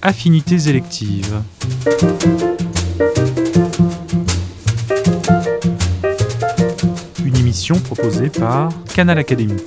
Affinités électives. Une émission proposée par Canal Académie.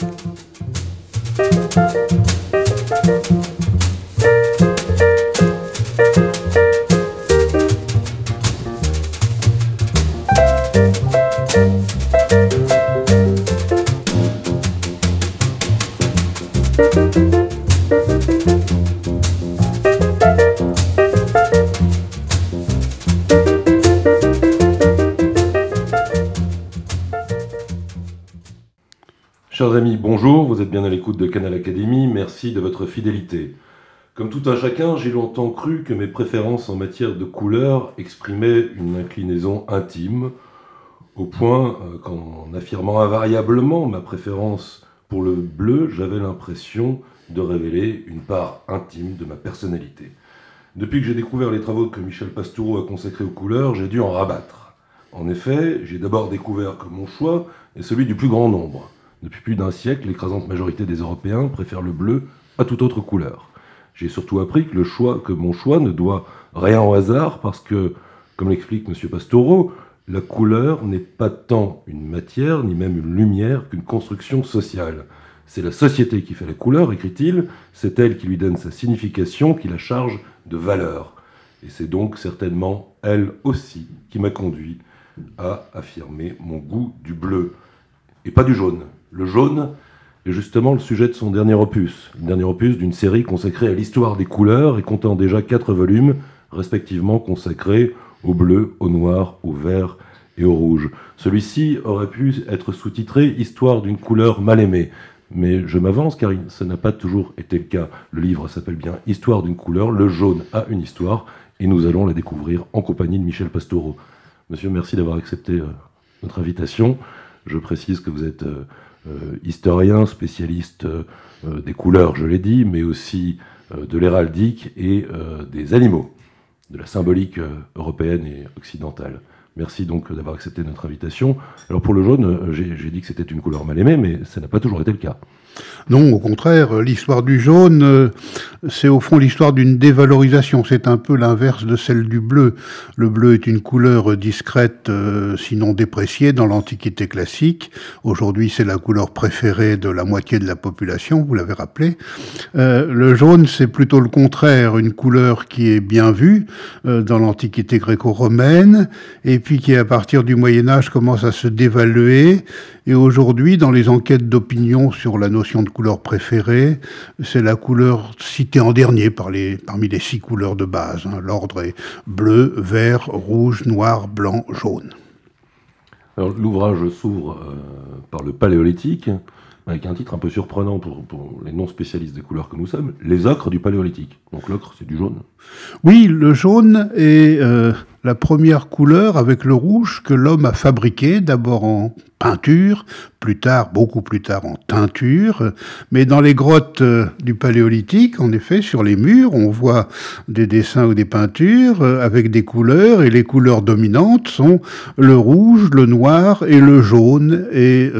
Chers amis, bonjour, vous êtes bien à l'écoute de Canal Académie, merci de votre fidélité. Comme tout un chacun, j'ai longtemps cru que mes préférences en matière de couleurs exprimaient une inclinaison intime, au point qu'en affirmant invariablement ma préférence pour le bleu, j'avais l'impression de révéler une part intime de ma personnalité. Depuis que j'ai découvert les travaux que Michel Pastoureau a consacrés aux couleurs, j'ai dû en rabattre. En effet, j'ai d'abord découvert que mon choix est celui du plus grand nombre. Depuis plus d'un siècle, l'écrasante majorité des Européens préfèrent le bleu à toute autre couleur. J'ai surtout appris que mon choix ne doit rien au hasard parce que, comme l'explique M. Pastoureau, la couleur n'est pas tant une matière, ni même une lumière, qu'une construction sociale. C'est la société qui fait la couleur, écrit-il, c'est elle qui lui donne sa signification, qui la charge de valeur. Et c'est donc certainement elle aussi qui m'a conduit à affirmer mon goût du bleu, et pas du jaune. Le jaune est justement le sujet de son dernier opus d'une série consacrée à l'histoire des couleurs et comptant déjà 4 volumes, respectivement consacrés au bleu, au noir, au vert et au rouge. Celui-ci aurait pu être sous-titré « Histoire d'une couleur mal aimée », mais je m'avance car ça n'a pas toujours été le cas. Le livre s'appelle bien « Histoire d'une couleur », le jaune a une histoire, et nous allons la découvrir en compagnie de Michel Pastoureau. Monsieur, merci d'avoir accepté notre invitation. Je précise que vous êtes historien, spécialiste des couleurs, je l'ai dit, mais aussi de l'héraldique et des animaux, de la symbolique européenne et occidentale. Merci donc d'avoir accepté notre invitation. Alors pour le jaune, j'ai dit que c'était une couleur mal aimée, mais ça n'a pas toujours été le cas. Non, au contraire, l'histoire du jaune, c'est au fond l'histoire d'une dévalorisation. C'est un peu l'inverse de celle du bleu. Le bleu est une couleur discrète, sinon dépréciée dans l'Antiquité classique. Aujourd'hui, c'est la couleur préférée de la moitié de la population, vous l'avez rappelé. Le jaune, c'est plutôt le contraire, une couleur qui est bien vue dans l'Antiquité gréco-romaine, et puis qui, à partir du Moyen-Âge, commence à se dévaluer. Et aujourd'hui, dans les enquêtes d'opinion sur la notion de couleur préférée, c'est la couleur citée en dernier parmi les 6 couleurs de base. L'ordre est bleu, vert, rouge, noir, blanc, jaune. Alors, l'ouvrage s'ouvre par le Paléolithique, avec un titre un peu surprenant pour les non-spécialistes des couleurs que nous sommes, les ocres du Paléolithique. Donc l'ocre, c'est du jaune. Oui, le jaune est la première couleur avec le rouge que l'homme a fabriqué, d'abord en peinture, beaucoup plus tard en teinture, mais dans les grottes du Paléolithique, en effet, sur les murs, on voit des dessins ou des peintures avec des couleurs, et les couleurs dominantes sont le rouge, le noir et le jaune. Et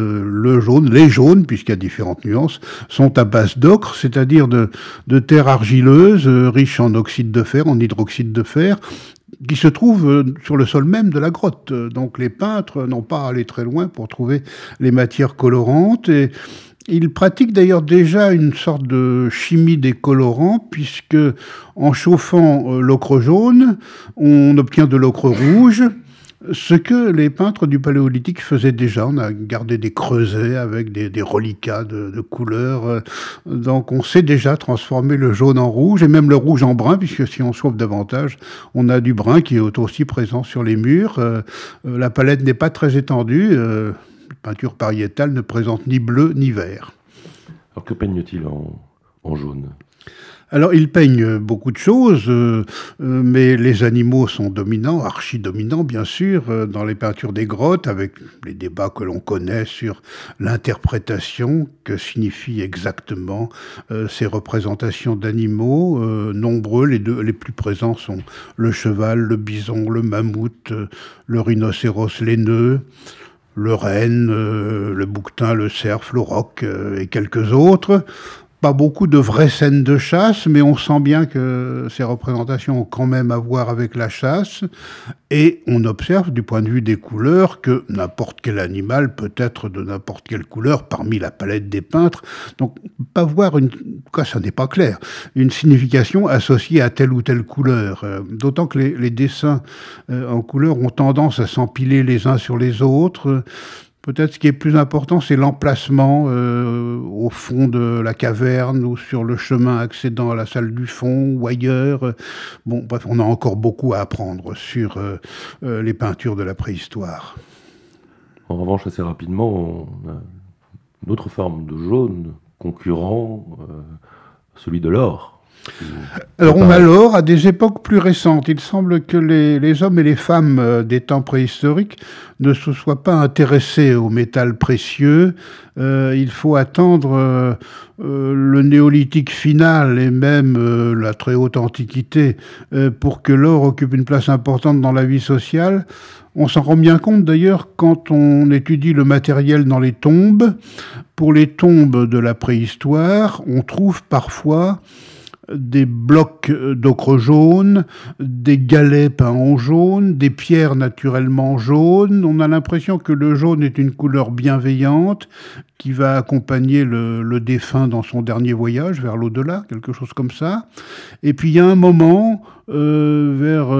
les jaunes, puisqu'il y a différentes nuances, sont à base d'ocre, c'est-à-dire de terre argileuse, riche en oxyde de fer, en hydroxyde de fer, qui se trouve sur le sol même de la grotte. Donc les peintres n'ont pas à aller très loin pour trouver les matières colorantes, et ils pratiquent d'ailleurs déjà une sorte de chimie des colorants, puisque en chauffant l'ocre jaune, on obtient de l'ocre rouge, ce que les peintres du Paléolithique faisaient déjà. On a gardé des creusets avec des reliquats de couleurs. Donc on sait déjà transformer le jaune en rouge, et même le rouge en brun, puisque si on chauffe davantage, on a du brun qui est aussi présent sur les murs. La palette n'est pas très étendue. La peinture pariétale ne présente ni bleu ni vert. Alors que peigne-t-il en jaune ? Alors, il peigne beaucoup de choses, mais les animaux sont dominants, archi-dominants bien sûr, dans les peintures des grottes, avec les débats que l'on connaît sur l'interprétation que signifient exactement ces représentations d'animaux. Nombreux, les plus présents sont le cheval, le bison, le mammouth, le rhinocéros laineux, le renne, le bouquetin, le cerf, l'auroch et quelques autres. Pas beaucoup de vraies scènes de chasse, mais on sent bien que ces représentations ont quand même à voir avec la chasse. Et on observe, du point de vue des couleurs, que n'importe quel animal peut être de n'importe quelle couleur parmi la palette des peintres. Donc, pas voir ça n'est pas clair, une signification associée à telle ou telle couleur. D'autant que les dessins en couleur ont tendance à s'empiler les uns sur les autres. Peut-être ce qui est plus important, c'est l'emplacement au fond de la caverne ou sur le chemin accédant à la salle du fond ou ailleurs. Bon, bref, on a encore beaucoup à apprendre sur les peintures de la préhistoire. En revanche, assez rapidement, on a une autre forme de jaune concurrent, celui de l'or. Alors on a l'or à des époques plus récentes. Il semble que les hommes et les femmes des temps préhistoriques ne se soient pas intéressés au métal précieux. Il faut attendre le néolithique final et même la très haute antiquité pour que l'or occupe une place importante dans la vie sociale. On s'en rend bien compte d'ailleurs quand on étudie le matériel dans les tombes. Pour les tombes de la préhistoire, on trouve parfois des blocs d'ocre jaune, des galets peints en jaune, des pierres naturellement jaunes. On a l'impression que le jaune est une couleur bienveillante qui va accompagner le défunt dans son dernier voyage vers l'au-delà, quelque chose comme ça. Et puis il y a un moment, vers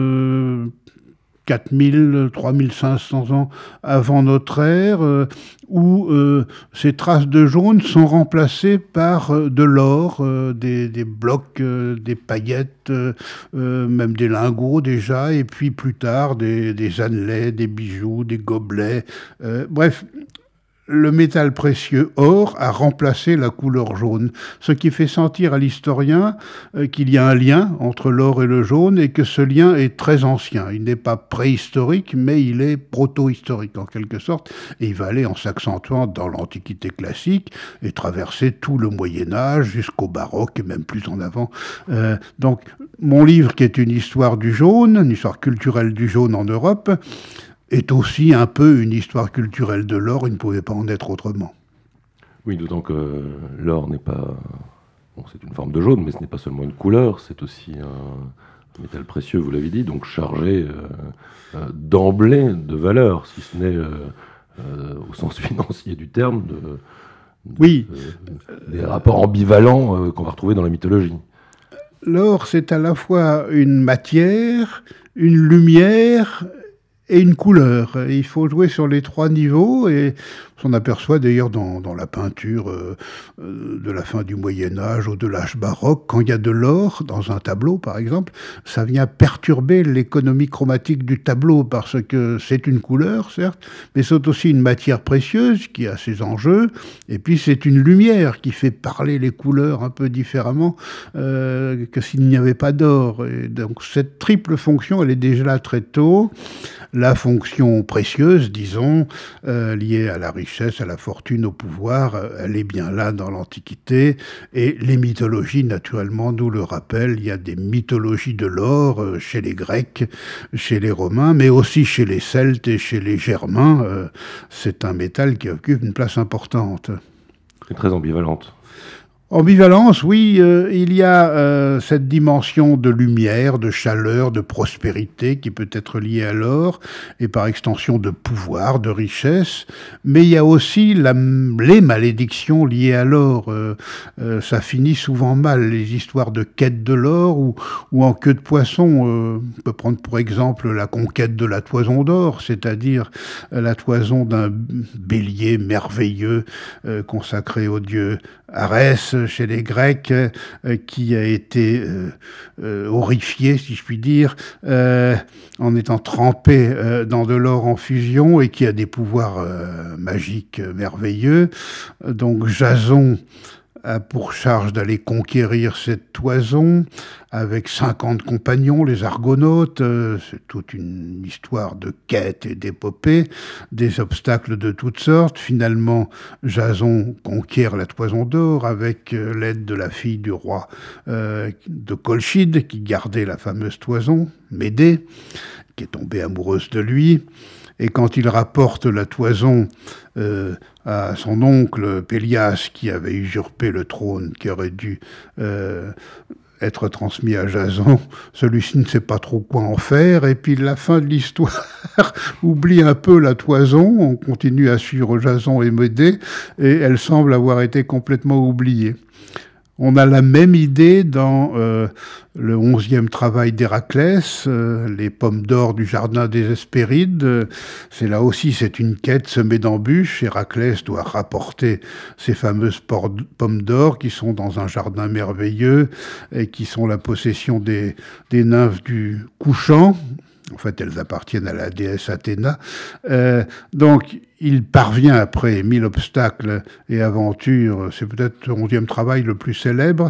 4000, 3500 ans avant notre ère, où ces traces de jaune sont remplacées par de l'or, des blocs, des paillettes, même des lingots déjà, et puis plus tard des annelets, des bijoux, des gobelets. Bref, le métal précieux or a remplacé la couleur jaune, ce qui fait sentir à l'historien qu'il y a un lien entre l'or et le jaune et que ce lien est très ancien. Il n'est pas préhistorique, mais il est proto-historique en quelque sorte, et il va aller en s'accentuant dans l'Antiquité classique et traverser tout le Moyen-Âge jusqu'au baroque et même plus en avant. Donc mon livre, qui est une histoire du jaune, une histoire culturelle du jaune en Europe, est aussi un peu une histoire culturelle de l'or, il ne pouvait pas en être autrement. Oui, d'autant que l'or n'est pas... Bon, c'est une forme de jaune, mais ce n'est pas seulement une couleur, c'est aussi un métal précieux, vous l'avez dit, donc chargé d'emblée de valeur, si ce n'est au sens financier du terme, oui. Des rapports ambivalents qu'on va retrouver dans la mythologie. L'or, c'est à la fois une matière, une lumière et une couleur. Il faut jouer sur les trois niveaux et on aperçoit d'ailleurs dans la peinture de la fin du Moyen-Âge ou de l'âge baroque, quand il y a de l'or dans un tableau par exemple, ça vient perturber l'économie chromatique du tableau parce que c'est une couleur certes, mais c'est aussi une matière précieuse qui a ses enjeux et puis c'est une lumière qui fait parler les couleurs un peu différemment que s'il n'y avait pas d'or. Et donc cette triple fonction, elle est déjà là très tôt. La fonction précieuse, disons, liée à la richesse, à la fortune, au pouvoir, elle est bien là dans l'Antiquité. Et les mythologies, naturellement, nous le rappellent. Il y a des mythologies de l'or chez les Grecs, chez les Romains, mais aussi chez les Celtes et chez les Germains. C'est un métal qui occupe une place importante. C'est très ambivalente. Ambivalence, oui, il y a cette dimension de lumière, de chaleur, de prospérité qui peut être liée à l'or et par extension de pouvoir, de richesse, mais il y a aussi les malédictions liées à l'or. Ça finit souvent mal, les histoires de quête de l'or ou en queue de poisson. On peut prendre pour exemple la conquête de la toison d'or, c'est-à-dire la toison d'un bélier merveilleux consacré au dieu Arès chez les Grecs, qui a été horrifié, si je puis dire, en étant trempé dans de l'or en fusion et qui a des pouvoirs magiques merveilleux. Donc Jason a pour charge d'aller conquérir cette toison avec 50 compagnons, les Argonautes. C'est toute une histoire de quête et d'épopée, des obstacles de toutes sortes. Finalement, Jason conquiert la toison d'or avec l'aide de la fille du roi de Colchide, qui gardait la fameuse toison, Médée, qui est tombée amoureuse de lui. Et quand il rapporte la toison à son oncle Pélias, qui avait usurpé le trône, qui aurait dû être transmis à Jason, celui-ci ne sait pas trop quoi en faire, et puis la fin de l'histoire oublie un peu la toison, on continue à suivre Jason et Médée, et elle semble avoir été complètement oubliée. On a la même idée dans le 11e travail d'Héraclès, les pommes d'or du jardin des Hespérides. Là aussi, c'est une quête semée d'embûches. Héraclès doit rapporter ces fameuses pommes d'or qui sont dans un jardin merveilleux et qui sont la possession des nymphes du couchant. En fait, elles appartiennent à la déesse Athéna. Donc, il parvient, après 1000 obstacles et aventures, c'est peut-être le 11e travail le plus célèbre,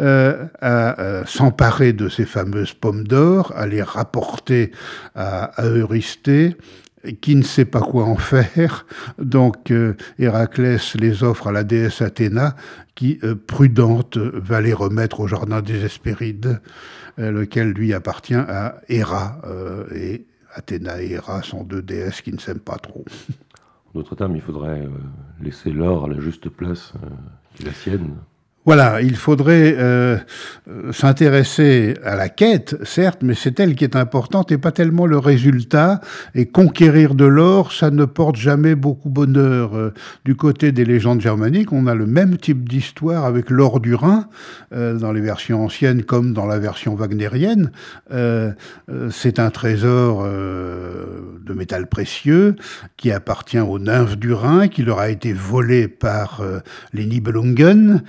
à s'emparer de ces fameuses pommes d'or, à les rapporter à Eurysthée, qui ne sait pas quoi en faire. Donc, Héraclès les offre à la déesse Athéna, qui, prudente, va les remettre au jardin des Hespérides, lequel lui appartient à Héra. Et Athéna et Héra sont deux déesses qui ne s'aiment pas trop. En d'autres termes, il faudrait laisser l'or à la juste place qui est la sienne. Voilà, il faudrait s'intéresser à la quête, certes, mais c'est elle qui est importante et pas tellement le résultat. Et conquérir de l'or, ça ne porte jamais beaucoup bonheur. Du côté des légendes germaniques, on a le même type d'histoire avec l'or du Rhin, dans les versions anciennes comme dans la version wagnérienne. C'est un trésor de métal précieux qui appartient aux nymphes du Rhin, qui leur a été volé par les Nibelungen,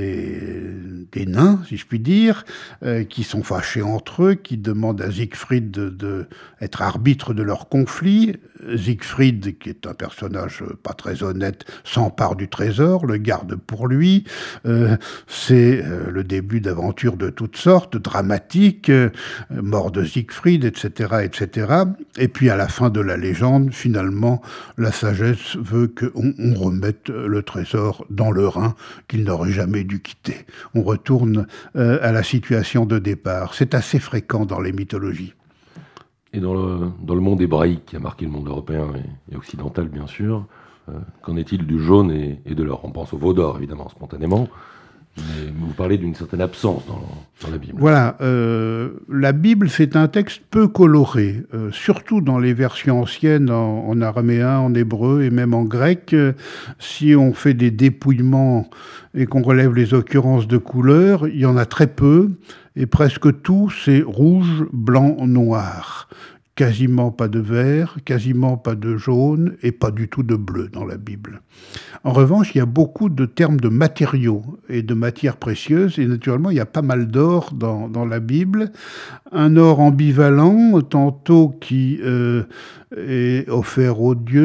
des nains, si je puis dire, qui sont fâchés entre eux, qui demandent à Siegfried d'être arbitre de leur conflit. Siegfried, qui est un personnage pas très honnête, s'empare du trésor, le garde pour lui. C'est le début d'aventures de toutes sortes, dramatiques, mort de Siegfried, etc., etc. Et puis à la fin de la légende, finalement, la sagesse veut qu'on remette le trésor dans le Rhin, qu'il n'aurait jamais dû quitter. On retourne à la situation de départ. C'est assez fréquent dans les mythologies. Et dans le monde hébraïque, qui a marqué le monde européen et occidental, bien sûr, qu'en est-il du jaune et de l'or? On pense au veau d'or, évidemment, spontanément, mais vous parlez d'une certaine absence dans la Bible. Voilà, la Bible, c'est un texte peu coloré, surtout dans les versions anciennes, en araméen, en hébreu et même en grec. Si on fait des dépouillements et qu'on relève les occurrences de couleurs, il y en a très peu, et presque tout, c'est rouge, blanc, noir. Quasiment pas de vert, quasiment pas de jaune et pas du tout de bleu dans la Bible. En revanche, il y a beaucoup de termes de matériaux et de matières précieuses, et naturellement, il y a pas mal d'or dans la Bible. Un or ambivalent, tantôt qui est offert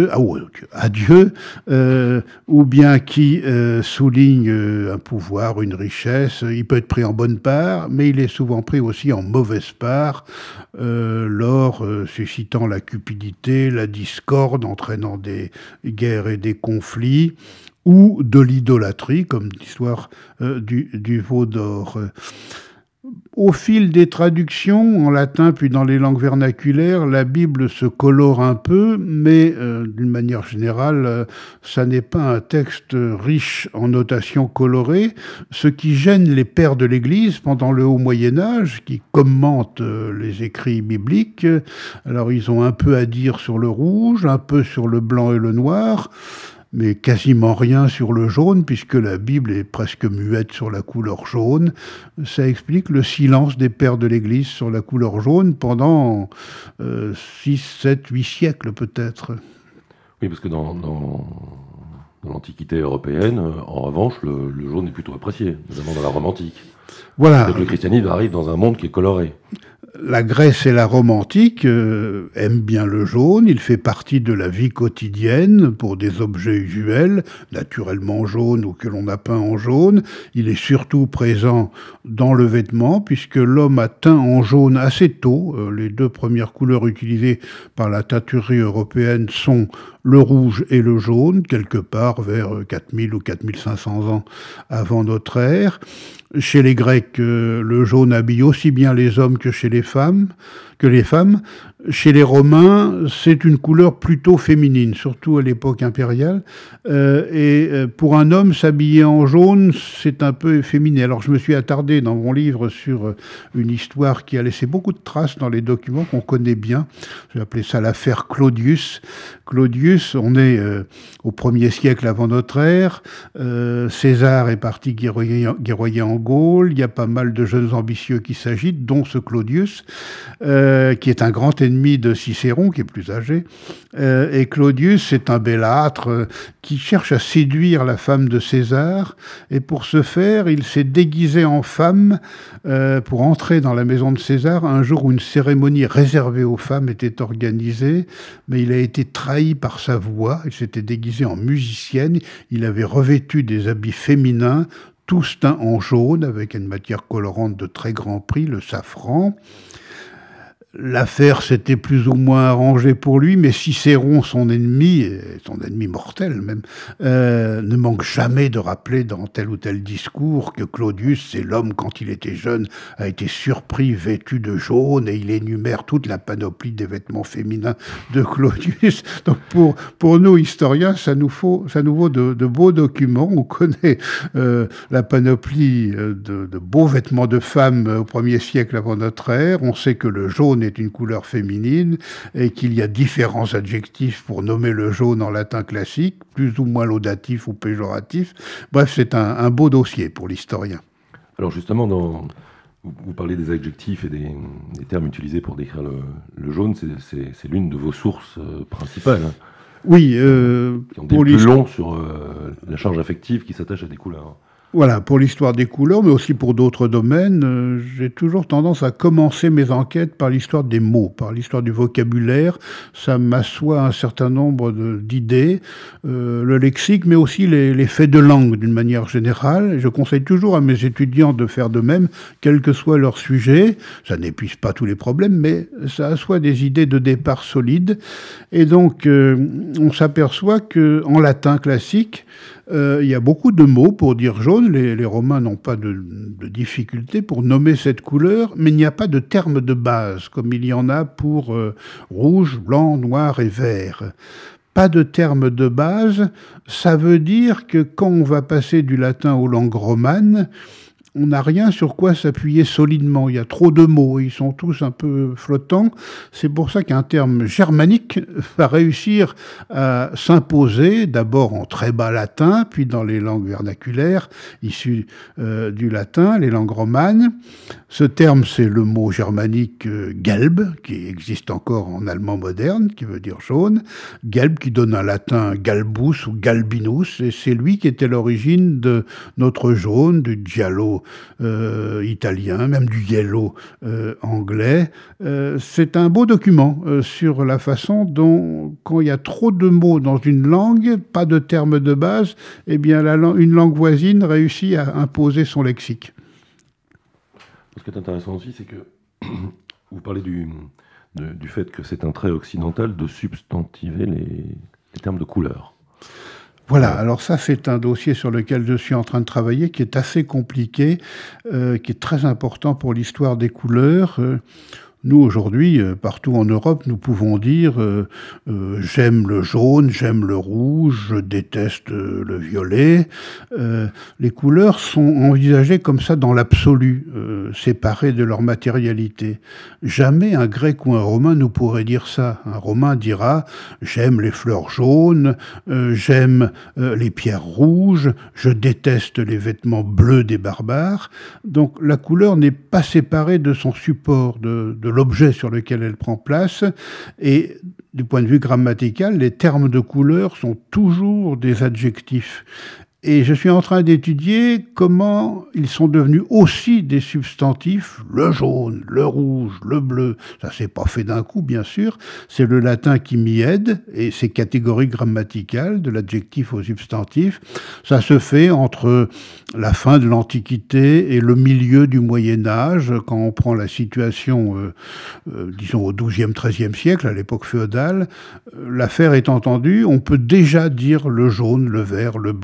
à Dieu, ou bien qui souligne un pouvoir, une richesse. Il peut être pris en bonne part, mais il est souvent pris aussi en mauvaise part. L'or suscitant la cupidité, la discorde, entraînant des guerres et des conflits, ou de l'idolâtrie, comme l'histoire du veau d'or. Au fil des traductions, en latin puis dans les langues vernaculaires, la Bible se colore un peu, mais d'une manière générale, ça n'est pas un texte riche en notations colorées, ce qui gêne les pères de l'Église pendant le Haut Moyen-Âge, qui commentent les écrits bibliques. Alors ils ont un peu à dire sur le rouge, un peu sur le blanc et le noir, mais quasiment rien sur le jaune, puisque la Bible est presque muette sur la couleur jaune. Ça explique le silence des pères de l'Église sur la couleur jaune pendant 6, 7, 8 siècles peut-être. Oui, parce que dans l'Antiquité européenne, en revanche, le jaune est plutôt apprécié, notamment dans la Rome antique. Voilà. Donc le christianisme arrive dans un monde qui est coloré. La Grèce et la Rome antique aiment bien le jaune, il fait partie de la vie quotidienne pour des objets usuels, naturellement jaunes ou que l'on a peint en jaune. Il est surtout présent dans le vêtement, puisque l'homme a teint en jaune assez tôt. Les deux premières couleurs utilisées par la teinturerie européenne sont le rouge et le jaune, quelque part vers 4000 ou 4500 ans avant notre ère. Chez les Grecs, le jaune habille aussi bien les hommes que chez les femmes. que les femmes. Chez les Romains, c'est une couleur plutôt féminine, surtout à l'époque impériale. Pour un homme, s'habiller en jaune, c'est un peu efféminé. Alors je me suis attardé dans mon livre sur une histoire qui a laissé beaucoup de traces dans les documents qu'on connaît bien. J'ai appelé ça l'affaire Claudius. Claudius, on est au 1er siècle avant notre ère. César est parti guerroyer en Gaule. Il y a pas mal de jeunes ambitieux qui s'agitent, dont ce Claudius, qui est un grand ennemi de Cicéron, qui est plus âgé. Et Claudius, c'est un bellâtre qui cherche à séduire la femme de César. Et pour ce faire, il s'est déguisé en femme pour entrer dans la maison de César un jour où une cérémonie réservée aux femmes était organisée. Mais il a été trahi par sa voix. Il s'était déguisé en musicienne. Il avait revêtu des habits féminins, tous teints en jaune, avec une matière colorante de très grand prix, le safran. L'affaire s'était plus ou moins arrangée pour lui, mais Cicéron, son ennemi mortel même, ne manque jamais de rappeler dans tel ou tel discours que Claudius, c'est l'homme, quand il était jeune, a été surpris vêtu de jaune, et il énumère toute la panoplie des vêtements féminins de Claudius. Donc pour nous, historiens, ça nous vaut de beaux documents. On connaît la panoplie de beaux vêtements de femmes au 1er siècle avant notre ère. On sait que le jaune est une couleur féminine et qu'il y a différents adjectifs pour nommer le jaune en latin classique, plus ou moins laudatif ou péjoratif. Bref, c'est un beau dossier pour l'historien. Alors justement, vous parlez des adjectifs et des termes utilisés pour décrire le jaune, c'est l'une de vos sources principales. Hein, oui. Qui ont des plus longs sur la charge affective qui s'attache à des couleurs. Voilà, pour l'histoire des couleurs, mais aussi pour d'autres domaines, j'ai toujours tendance à commencer mes enquêtes par l'histoire des mots, par l'histoire du vocabulaire. Ça m'assoit un certain nombre d'idées, le lexique, mais aussi les faits de langue d'une manière générale. Je conseille toujours à mes étudiants de faire de même, quel que soit leur sujet. Ça n'épuise pas tous les problèmes, mais ça assoit des idées de départ solides. Et donc, on s'aperçoit qu'en latin classique, il y a beaucoup de mots pour dire jaune. Les Romains n'ont pas de difficulté pour nommer cette couleur, mais il n'y a pas de terme de base, comme il y en a pour rouge, blanc, noir et vert. Pas de terme de base, ça veut dire que quand on va passer du latin aux langues romanes, on n'a rien sur quoi s'appuyer solidement. Il y a trop de mots, ils sont tous un peu flottants. C'est pour ça qu'un terme germanique va réussir à s'imposer, d'abord en très bas latin, puis dans les langues vernaculaires issues du latin, les langues romanes. Ce terme, c'est le mot germanique gelb, qui existe encore en allemand moderne, qui veut dire jaune. Gelb, qui donne un latin galbus ou galbinus, et c'est lui qui était l'origine de notre jaune, du giallo italien, même du yellow anglais. C'est un beau document sur la façon dont, quand il y a trop de mots dans une langue, pas de terme de base, eh bien une langue voisine réussit à imposer son lexique. Ce qui est intéressant aussi, c'est que vous parlez du fait que c'est un trait occidental de substantiver les termes de couleur. Voilà, alors ça c'est un dossier sur lequel je suis en train de travailler, qui est assez compliqué, qui est très important pour l'histoire des couleurs. Nous, aujourd'hui, partout en Europe, nous pouvons dire j'aime le jaune, j'aime le rouge, je déteste le violet. Les couleurs sont envisagées comme ça dans l'absolu, séparées de leur matérialité. Jamais un grec ou un romain ne pourrait dire ça. Un romain dira j'aime les fleurs jaunes, j'aime les pierres rouges, je déteste les vêtements bleus des barbares. Donc la couleur n'est pas séparée de son support, de l'objet sur lequel elle prend place, et du point de vue grammatical, les termes de couleur sont toujours des adjectifs. Et je suis en train d'étudier comment ils sont devenus aussi des substantifs, le jaune, le rouge, le bleu. Ça s'est pas fait d'un coup, bien sûr. C'est le latin qui m'y aide, et ces catégories grammaticales, de l'adjectif au substantif, ça se fait entre la fin de l'Antiquité et le milieu du Moyen-Âge, quand on prend la situation, disons, au XIIe, XIIIe siècle, à l'époque féodale. L'affaire est entendue, on peut déjà dire le jaune, le vert, le bleu, le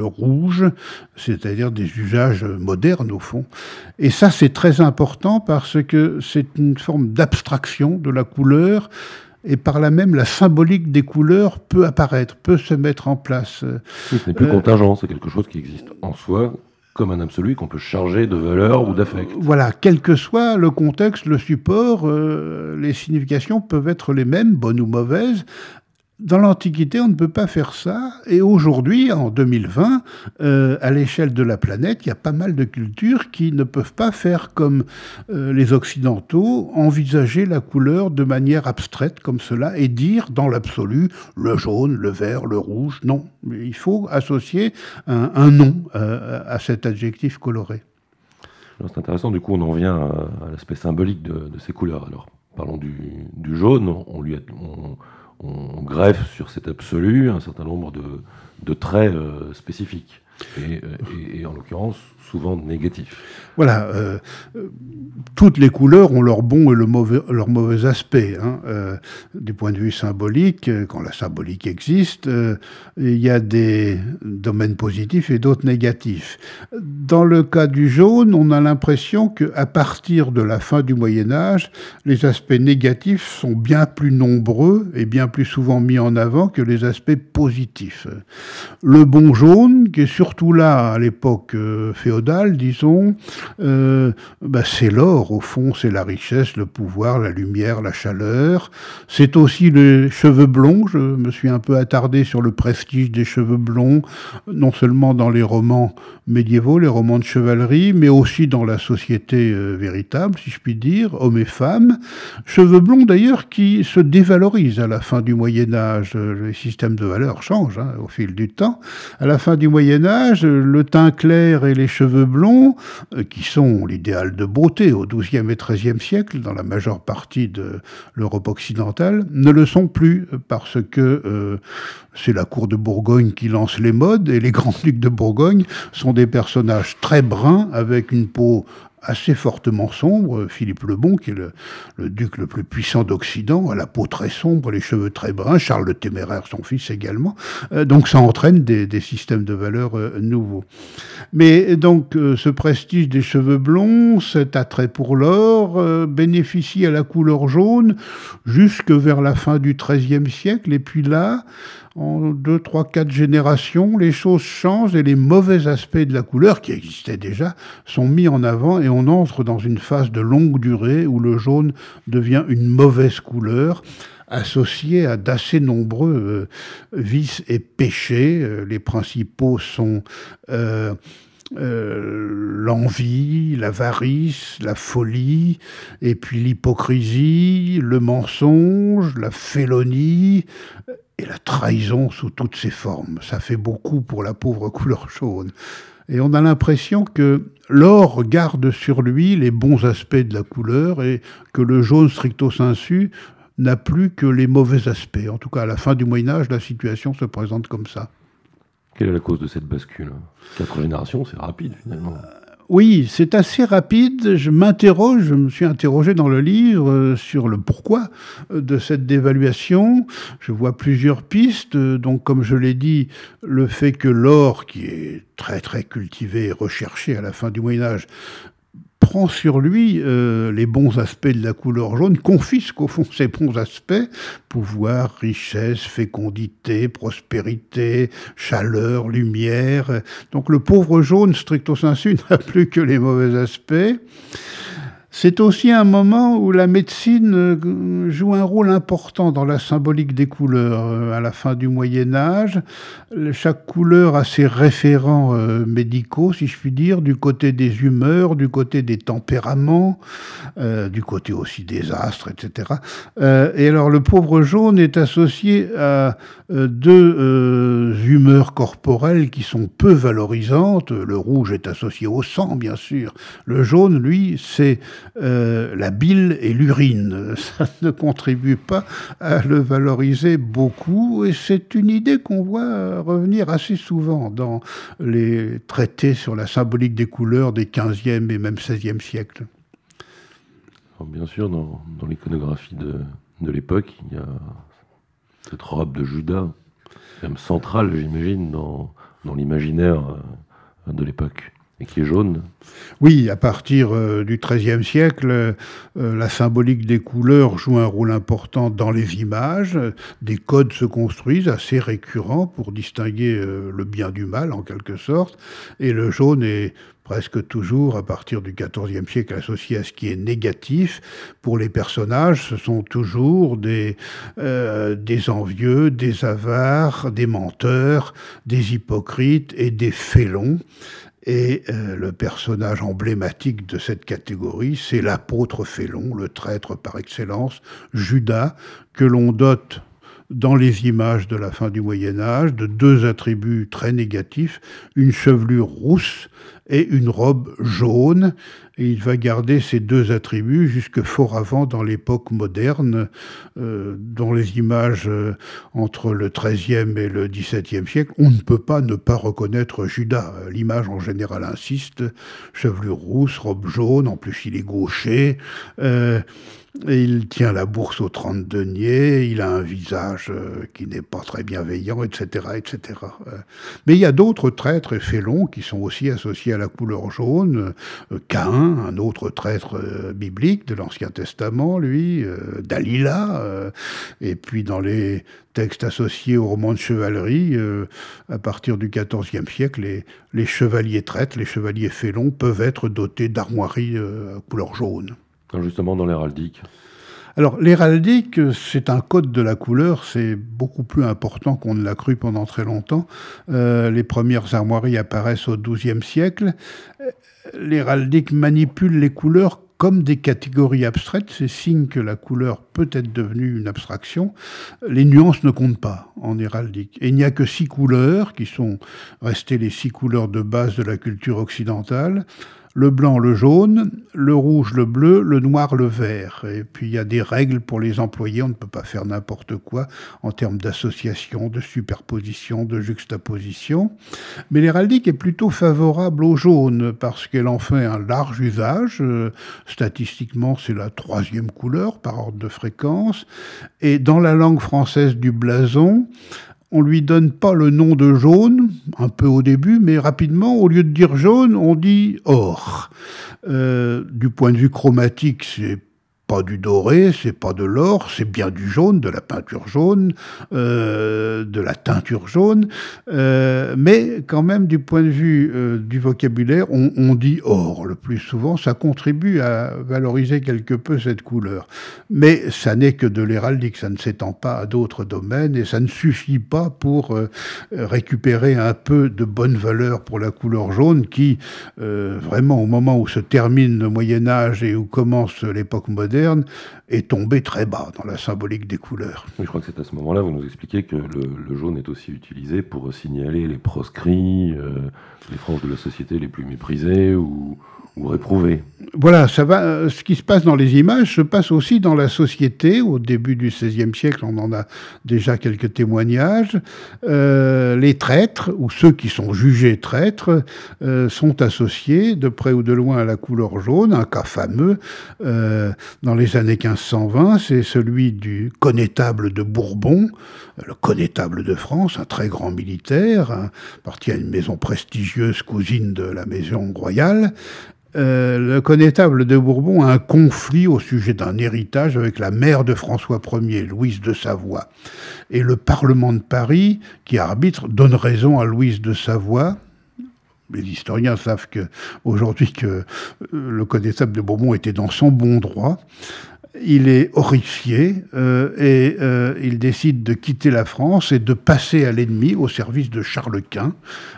rouge, c'est-à-dire des usages modernes au fond. Et ça, c'est très important parce que c'est une forme d'abstraction de la couleur, et par là même, la symbolique des couleurs peut apparaître, peut se mettre en place. Oui, ce n'est plus contingent, c'est quelque chose qui existe en soi, comme un absolu, qu'on peut charger de valeur ou d'affect. Voilà, quel que soit le contexte, le support, les significations peuvent être les mêmes, bonnes ou mauvaises. Dans l'Antiquité, on ne peut pas faire ça. Et aujourd'hui, en 2020, à l'échelle de la planète, il y a pas mal de cultures qui ne peuvent pas faire comme les Occidentaux, envisager la couleur de manière abstraite comme cela et dire dans l'absolu le jaune, le vert, le rouge. Non, il faut associer un nom à cet adjectif coloré. Alors, c'est intéressant, du coup, on en vient à l'aspect symbolique de ces couleurs. Alors, parlons du jaune. On greffe sur cet absolu un certain nombre de traits spécifiques, et en l'occurrence souvent négatifs. Voilà, toutes les couleurs ont leur bon et leur mauvais aspect. Du point de vue symbolique, quand la symbolique existe, il y a des domaines positifs et d'autres négatifs. Dans le cas du jaune, on a l'impression qu'à partir de la fin du Moyen-Âge, les aspects négatifs sont bien plus nombreux et bien plus souvent mis en avant que les aspects positifs. Le bon jaune, qui est surtout là à l'époque féodale, disons, c'est l'or, au fond, c'est la richesse, le pouvoir, la lumière, la chaleur. C'est aussi les cheveux blonds. Je me suis un peu attardé sur le prestige des cheveux blonds, non seulement dans les romans médiévaux, les romans de chevalerie, mais aussi dans la société véritable, si je puis dire, hommes et femmes. Cheveux blonds, d'ailleurs, qui se dévalorisent à la fin du Moyen-Âge. Les systèmes de valeurs changent au fil du temps. À la fin du Moyen-Âge, le teint clair et les cheveux blonds, qui sont l'idéal de beauté au XIIe et XIIIe siècle, dans la majeure partie de l'Europe occidentale, ne le sont plus, parce que c'est la cour de Bourgogne qui lance les modes, et les grands-ducs de Bourgogne sont des personnages très bruns, avec une peau assez fortement sombre. Philippe le Bon, qui est le duc le plus puissant d'Occident, a la peau très sombre, les cheveux très bruns, Charles le Téméraire, son fils également. Donc ça entraîne des systèmes de valeurs nouveaux. Mais donc ce prestige des cheveux blonds, cet attrait pour l'or, bénéficie à la couleur jaune jusque vers la fin du XIIIe siècle, et puis là, en 2, 3, 4 générations, les choses changent et les mauvais aspects de la couleur, qui existaient déjà, sont mis en avant, et on entre dans une phase de longue durée où le jaune devient une mauvaise couleur, associée à d'assez nombreux vices et péchés. Les principaux sont l'envie, l'avarice, la folie, et puis l'hypocrisie, le mensonge, la félonie et la trahison sous toutes ses formes. Ça fait beaucoup pour la pauvre couleur jaune. Et on a l'impression que l'or garde sur lui les bons aspects de la couleur, et que le jaune stricto sensu n'a plus que les mauvais aspects. En tout cas, à la fin du Moyen-Âge, la situation se présente comme ça. Quelle est la cause de cette bascule ? 4 générations, c'est rapide finalement. Oui, c'est assez rapide. Je me suis interrogé dans le livre sur le pourquoi de cette dévaluation. Je vois plusieurs pistes. Donc, comme je l'ai dit, le fait que l'or, qui est très très cultivé et recherché à la fin du Moyen-Âge, prend sur lui les bons aspects de la couleur jaune, confisque au fond ces bons aspects, pouvoir, richesse, fécondité, prospérité, chaleur, lumière. Donc le pauvre jaune, stricto sensu, n'a plus que les mauvais aspects. C'est aussi un moment où la médecine joue un rôle important dans la symbolique des couleurs. À la fin du Moyen-Âge, chaque couleur a ses référents médicaux, si je puis dire, du côté des humeurs, du côté des tempéraments, du côté aussi des astres, etc. Et alors le pauvre jaune est associé à deux humeurs corporelles qui sont peu valorisantes. Le rouge est associé au sang, bien sûr. Le jaune, lui, c'est la bile et l'urine. Ça ne contribue pas à le valoriser beaucoup, et c'est une idée qu'on voit revenir assez souvent dans les traités sur la symbolique des couleurs des 15e et même 16e siècles. Alors bien sûr, dans l'iconographie de l'époque, il y a cette robe de Judas, même centrale, j'imagine, dans dans l'imaginaire de l'époque, et qui est jaune. Oui, à partir du XIIIe siècle, la symbolique des couleurs joue un rôle important dans les images. Des codes se construisent assez récurrents pour distinguer le bien du mal, en quelque sorte. Et le jaune est presque toujours, à partir du XIVe siècle, associé à ce qui est négatif. Pour les personnages, ce sont toujours des envieux, des avares, des menteurs, des hypocrites et des félons. Et le personnage emblématique de cette catégorie, c'est l'apôtre félon, le traître par excellence, Judas, que l'on dote dans les images de la fin du Moyen-Âge de deux attributs très négatifs, une chevelure rousse et une robe jaune. Et il va garder ces deux attributs jusque fort avant dans l'époque moderne, dans les images entre le XIIIe et le XVIIe siècle. On ne peut pas ne pas reconnaître Judas. L'image en général insiste, chevelure rousse, robe jaune, en plus il est gaucher. Et il tient la bourse aux 30 deniers, il a un visage qui n'est pas très bienveillant, etc., etc. Mais il y a d'autres traîtres et félons qui sont aussi associés à la couleur jaune. Caïn, un autre traître biblique de l'Ancien Testament, lui, Dalila, et puis dans les textes associés au roman de chevalerie, à partir du XIVe siècle, les chevaliers traîtres, les chevaliers félons peuvent être dotés d'armoiries à couleur jaune. Justement dans l'héraldique. Alors, l'héraldique, c'est un code de la couleur, c'est beaucoup plus important qu'on ne l'a cru pendant très longtemps. Les premières armoiries apparaissent au XIIe siècle. L'héraldique manipule les couleurs comme des catégories abstraites, c'est signe que la couleur peut être devenue une abstraction. Les nuances ne comptent pas en héraldique. Et il n'y a que 6 couleurs, qui sont restées les 6 couleurs de base de la culture occidentale. Le blanc, le jaune, le rouge, le bleu, le noir, le vert. Et puis il y a des règles pour les employés, on ne peut pas faire n'importe quoi en termes d'association, de superposition, de juxtaposition. Mais l'héraldique est plutôt favorable au jaune parce qu'elle en fait un large usage. Statistiquement, c'est la 3e couleur par ordre de fréquence. Et dans la langue française du blason, on lui donne pas le nom de jaune, un peu au début, mais rapidement, au lieu de dire jaune, on dit or. Du point de vue chromatique, c'est pas du doré, c'est pas de l'or, c'est bien du jaune, de la peinture jaune, de la teinture jaune, mais quand même du point de vue du vocabulaire, on dit or le plus souvent, ça contribue à valoriser quelque peu cette couleur. Mais ça n'est que de l'héraldique, ça ne s'étend pas à d'autres domaines et ça ne suffit pas pour récupérer un peu de bonne valeur pour la couleur jaune qui, vraiment au moment où se termine le Moyen-Âge et où commence l'époque moderne, est tombé très bas dans la symbolique des couleurs. Oui, je crois que c'est à ce moment-là, vous nous expliquez que le jaune est aussi utilisé pour signaler les proscrits, les franges de la société les plus méprisées ou réprouvées. Voilà, ça va. Ce qui se passe dans les images se passe aussi dans la société. Au début du XVIe siècle, on en a déjà quelques témoignages. Les traîtres, ou ceux qui sont jugés traîtres, sont associés de près ou de loin à la couleur jaune. Un cas fameux dans les années 1520, c'est celui du connétable de Bourbon, le connétable de France, un très grand militaire, appartient à une maison prestigieuse, cousine de la maison royale. Le connétable de Bourbon a un conflit au sujet d'un héritage avec la mère de François Ier, Louise de Savoie. Et le Parlement de Paris, qui arbitre, donne raison à Louise de Savoie. Les historiens savent aujourd'hui que le connétable de Bourbon était dans son bon droit. Il est horrifié et il décide de quitter la France et de passer à l'ennemi au service de Charles Quint.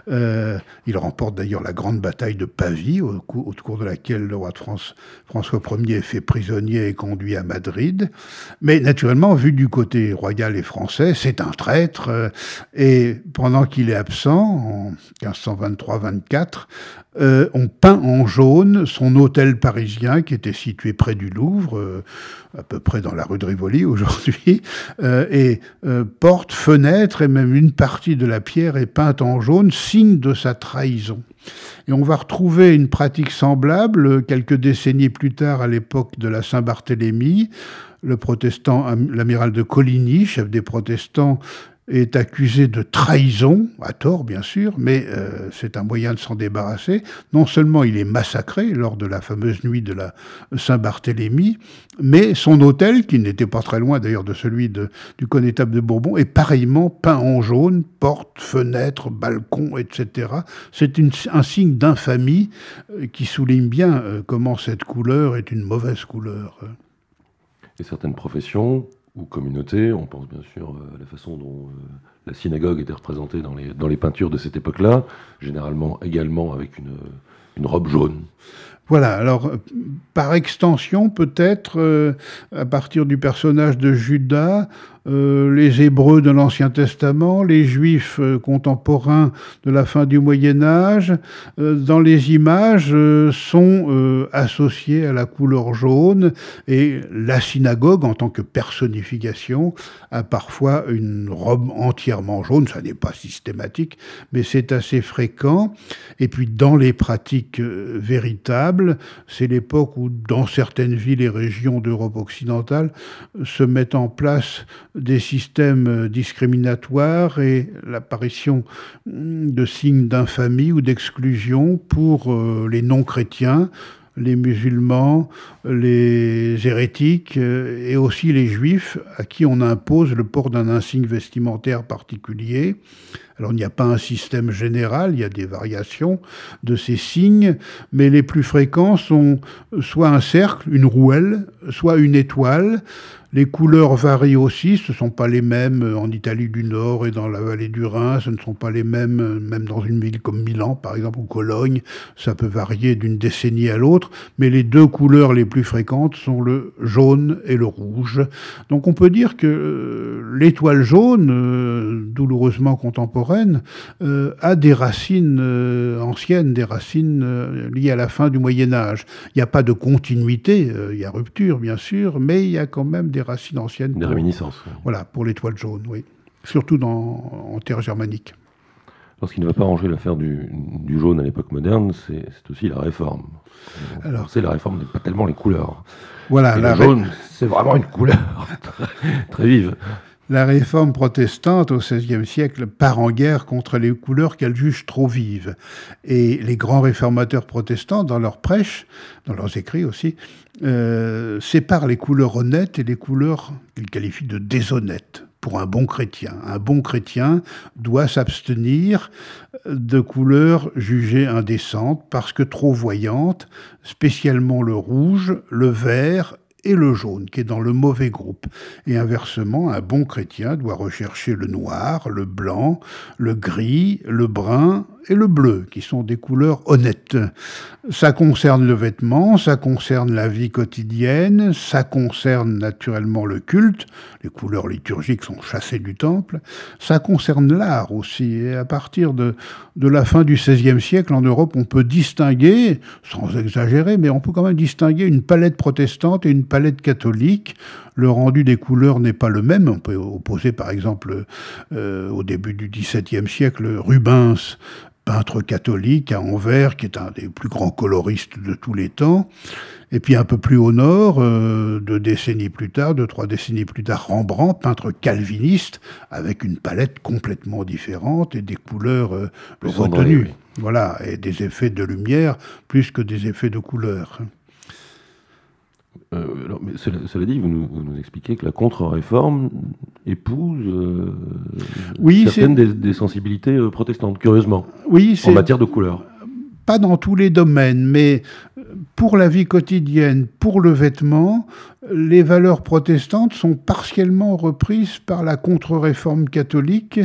Il remporte d'ailleurs la grande bataille de Pavie, au cours de laquelle le roi de France, François Ier, est fait prisonnier et conduit à Madrid. Mais naturellement, vu du côté royal et français, c'est un traître. Et pendant qu'il est absent, en 1523-24, on peint en jaune son hôtel parisien qui était situé près du Louvre, à peu près dans la rue de Rivoli aujourd'hui, et porte, fenêtres et même une partie de la pierre est peinte en jaune, signe de sa trahison. Et on va retrouver une pratique semblable quelques décennies plus tard à l'époque de la Saint-Barthélemy. Le protestant, l'amiral de Coligny, chef des protestants, est accusé de trahison, à tort bien sûr, mais c'est un moyen de s'en débarrasser. Non seulement il est massacré lors de la fameuse nuit de la Saint-Barthélemy, mais son hôtel, qui n'était pas très loin d'ailleurs de celui du connétable de Bourbon, est pareillement peint en jaune, portes, fenêtres, balcons, etc. C'est un signe d'infamie qui souligne bien comment cette couleur est une mauvaise couleur. Et certaines professions ou communautés, on pense bien sûr à la façon dont la synagogue était représentée dans les peintures de cette époque-là, généralement également avec une robe jaune. Voilà, alors par extension peut-être, à partir du personnage de Judas, les Hébreux de l'Ancien Testament, les Juifs contemporains de la fin du Moyen-Âge, dans les images sont associés à la couleur jaune, et la synagogue, en tant que personnification, a parfois une robe entièrement jaune. Ça n'est pas systématique, mais c'est assez fréquent. Et puis dans les pratiques véritables, c'est l'époque où dans certaines villes et régions d'Europe occidentale se mettent en place des systèmes discriminatoires et l'apparition de signes d'infamie ou d'exclusion pour les non-chrétiens, les musulmans, les hérétiques et aussi les juifs à qui on impose le port d'un insigne vestimentaire particulier. Alors il n'y a pas un système général, il y a des variations de ces signes, mais les plus fréquents sont soit un cercle, une rouelle, soit une étoile. Les couleurs varient aussi, ce ne sont pas les mêmes en Italie du Nord et dans la vallée du Rhin, ce ne sont pas les mêmes, même dans une ville comme Milan par exemple, ou Cologne, ça peut varier d'une décennie à l'autre, mais les deux couleurs les plus fréquentes sont le jaune et le rouge. Donc on peut dire que l'étoile jaune, douloureusement contemporaine, a des racines anciennes, des racines liées à la fin du Moyen-Âge. Il n'y a pas de continuité, il y a rupture bien sûr, mais il y a quand même des racines anciennes. Des réminiscences. Voilà, pour l'étoile jaune, oui. Surtout en terre germanique. Alors, ce qui ne va pas arranger l'affaire du jaune à l'époque moderne, c'est aussi la réforme. Alors, la réforme n'est pas tellement les couleurs. Voilà, le jaune, c'est vraiment une couleur très vive. La réforme protestante au XVIe siècle part en guerre contre les couleurs qu'elle juge trop vives. Et les grands réformateurs protestants, dans leurs prêches, dans leurs écrits aussi, séparent les couleurs honnêtes et les couleurs qu'ils qualifient de déshonnêtes. Pour un bon chrétien doit s'abstenir de couleurs jugées indécentes parce que trop voyantes, spécialement le rouge, le vert et le jaune, qui est dans le mauvais groupe. Et inversement, un bon chrétien doit rechercher le noir, le blanc, le gris, le brun et le bleu, qui sont des couleurs honnêtes. Ça concerne le vêtement, ça concerne la vie quotidienne, ça concerne naturellement le culte, les couleurs liturgiques sont chassées du temple, ça concerne l'art aussi. Et à partir de la fin du XVIe siècle, en Europe, on peut distinguer, sans exagérer, mais on peut quand même distinguer une palette protestante et une palette catholique. Le rendu des couleurs n'est pas le même. On peut opposer par exemple au début du XVIIe siècle Rubens, peintre catholique à Anvers, qui est un des plus grands coloristes de tous les temps. Et puis un peu plus au nord, 3 décennies plus tard, Rembrandt, peintre calviniste, avec une palette complètement différente et des couleurs retenues. Oui. Voilà, et des effets de lumière plus que des effets de couleur. Mais cela dit, vous nous expliquez que la contre-réforme épouse certaines des sensibilités protestantes, curieusement, en matière de couleurs. Pas dans tous les domaines, mais pour la vie quotidienne, pour le vêtement, les valeurs protestantes sont partiellement reprises par la contre-réforme catholique,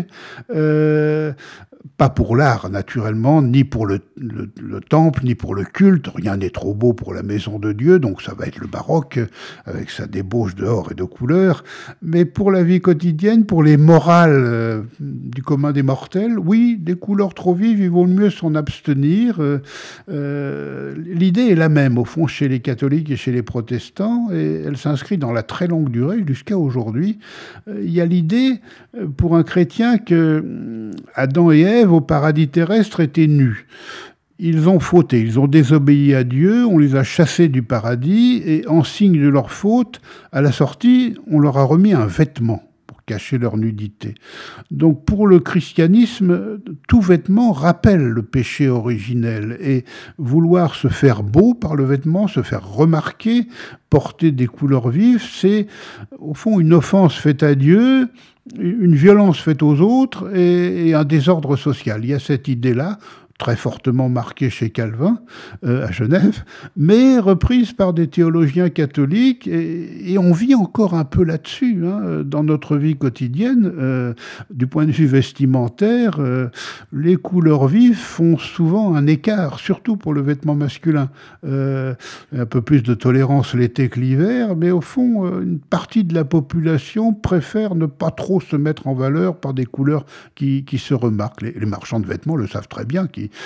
pas pour l'art, naturellement, ni pour le temple, ni pour le culte. Rien n'est trop beau pour la maison de Dieu, donc ça va être le baroque, avec sa débauche d'or et de couleurs. Mais pour la vie quotidienne, pour les morales du commun des mortels, oui, des couleurs trop vives, il vaut mieux s'en abstenir. L'idée est la même, au fond, chez les catholiques et chez les protestants, et elle s'inscrit dans la très longue durée, jusqu'à aujourd'hui. Il y a l'idée, pour un chrétien, que Adam et Ève, au paradis terrestre, étaient nus. Ils ont fauté, ils ont désobéi à Dieu, on les a chassés du paradis, et en signe de leur faute, à la sortie, on leur a remis un vêtement, pour cacher leur nudité. Donc pour le christianisme, tout vêtement rappelle le péché originel, et vouloir se faire beau par le vêtement, se faire remarquer, porter des couleurs vives, c'est au fond une offense faite à Dieu, une violence faite aux autres et un désordre social. Il y a cette idée-là, très fortement marquée chez Calvin, à Genève, mais reprise par des théologiens catholiques, et on vit encore un peu là-dessus, dans notre vie quotidienne. Du point de vue vestimentaire, les couleurs vives font souvent un écart, surtout pour le vêtement masculin. Un peu plus de tolérance l'été que l'hiver, mais au fond, une partie de la population préfère ne pas trop se mettre en valeur par des couleurs qui se remarquent. Les marchands de vêtements le savent très bien, qui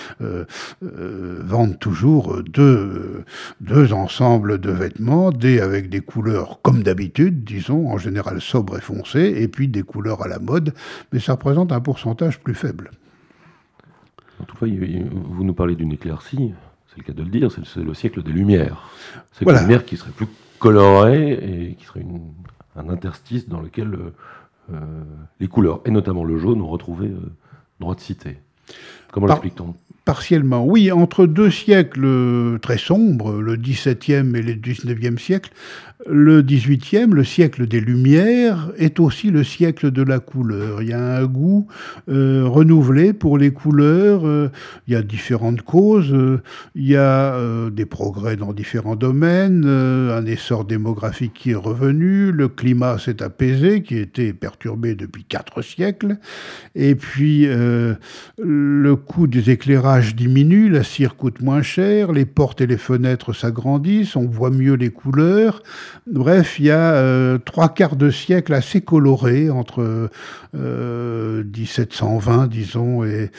vendent toujours deux ensembles de vêtements, avec des couleurs comme d'habitude, disons, en général sobres et foncées, et puis des couleurs à la mode, mais ça représente un pourcentage plus faible. Toutefois, vous nous parlez d'une éclaircie, c'est le cas de le dire, c'est le siècle des Lumières. C'est voilà. Une lumière qui serait plus colorée et qui serait un interstice dans lequel les couleurs, et notamment le jaune, ont retrouvé droit de cité. Comment l'explique-t-on ? Partiellement, oui. Entre deux siècles très sombres, le XVIIe et le XIXe siècle, le XVIIIe, le siècle des Lumières, est aussi le siècle de la couleur. Il y a un goût renouvelé pour les couleurs. Il y a différentes causes. Il y a des progrès dans différents domaines, un essor démographique qui est revenu, le climat s'est apaisé, qui était perturbé depuis 4 siècles, et puis le coût des éclairages diminue, la cire coûte moins cher, les portes et les fenêtres s'agrandissent, on voit mieux les couleurs. Bref, il y a 3/4 de siècle assez coloré entre 1720, disons, et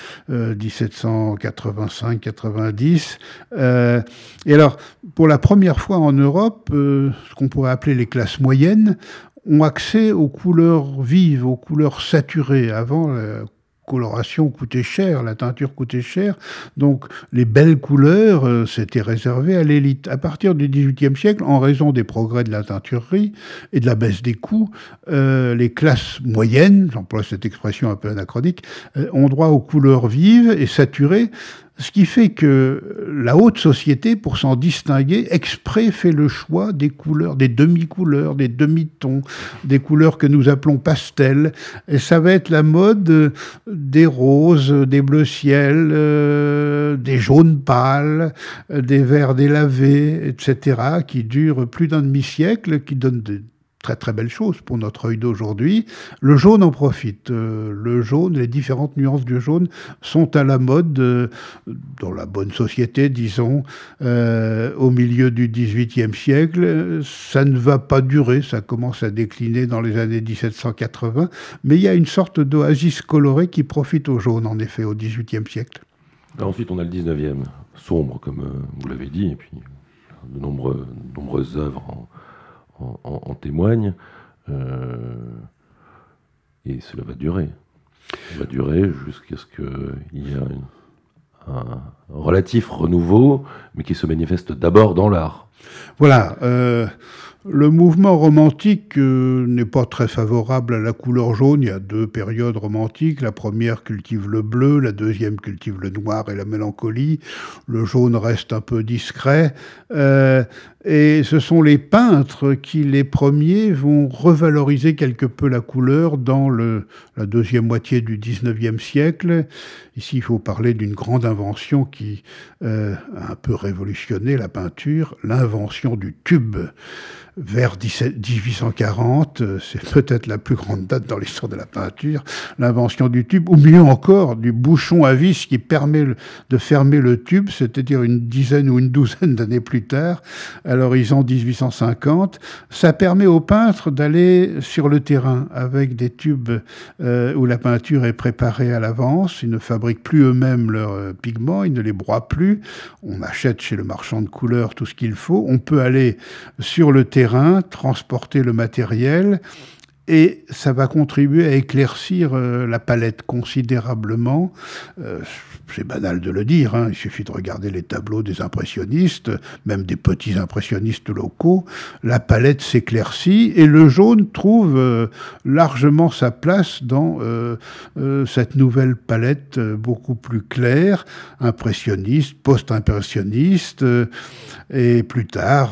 1785-90. Et alors, pour la première fois en Europe, ce qu'on pourrait appeler les classes moyennes ont accès aux couleurs vives, aux couleurs saturées. Avant, la coloration coûtait cher, la teinture coûtait cher, donc les belles couleurs, c'était réservé à l'élite. À partir du XVIIIe siècle, en raison des progrès de la teinturerie et de la baisse des coûts, les classes moyennes, j'emploie cette expression un peu anachronique, ont droit aux couleurs vives et saturées, ce qui fait que la haute société, pour s'en distinguer, exprès fait le choix des couleurs, des demi-couleurs, des demi-tons, des couleurs que nous appelons pastels. Et ça va être la mode des roses, des bleus ciel, des jaunes pâles, des verts délavés, etc., qui durent plus d'un demi-siècle, qui donnent des très très belle chose pour notre œil d'aujourd'hui. Le jaune en profite. Le jaune, les différentes nuances du jaune sont à la mode dans la bonne société, disons, au milieu du XVIIIe siècle. Ça ne va pas durer, ça commence à décliner dans les années 1780, mais il y a une sorte d'oasis colorée qui profite au jaune, en effet, au XVIIIe siècle. Alors ensuite, on a le 19e, sombre, comme vous l'avez dit, et puis de nombreuses œuvres en témoignent, et cela va durer. Ça va durer jusqu'à ce qu'il y ait un relatif renouveau, mais qui se manifeste d'abord dans l'art. Voilà. Le mouvement romantique n'est pas très favorable à la couleur jaune. Il y a 2 périodes romantiques. La première cultive le bleu, la deuxième cultive le noir et la mélancolie. Le jaune reste un peu discret. Et ce sont les peintres qui, les premiers, vont revaloriser quelque peu la couleur dans la deuxième moitié du XIXe siècle. Ici, il faut parler d'une grande invention qui a un peu révolutionné la peinture, l'invention du tube. Vers 1840, c'est peut-être la plus grande date dans l'histoire de la peinture, l'invention du tube, ou mieux encore, du bouchon à vis qui permet de fermer le tube, c'est-à-dire une dizaine ou une douzaine d'années plus tard, à l'horizon 1850. Ça permet aux peintres d'aller sur le terrain avec des tubes où la peinture est préparée à l'avance. Ils ne fabriquent plus eux-mêmes leurs pigments, ils ne les broient plus. On achète chez le marchand de couleurs tout ce qu'il faut. On peut aller sur le terrain, transporter le matériel Et ça va contribuer à éclaircir la palette considérablement. C'est banal de le dire, hein, il suffit de regarder les tableaux des impressionnistes, même des petits impressionnistes locaux. La palette s'éclaircit et le jaune trouve largement sa place dans cette nouvelle palette beaucoup plus claire, impressionniste, post-impressionniste, et plus tard,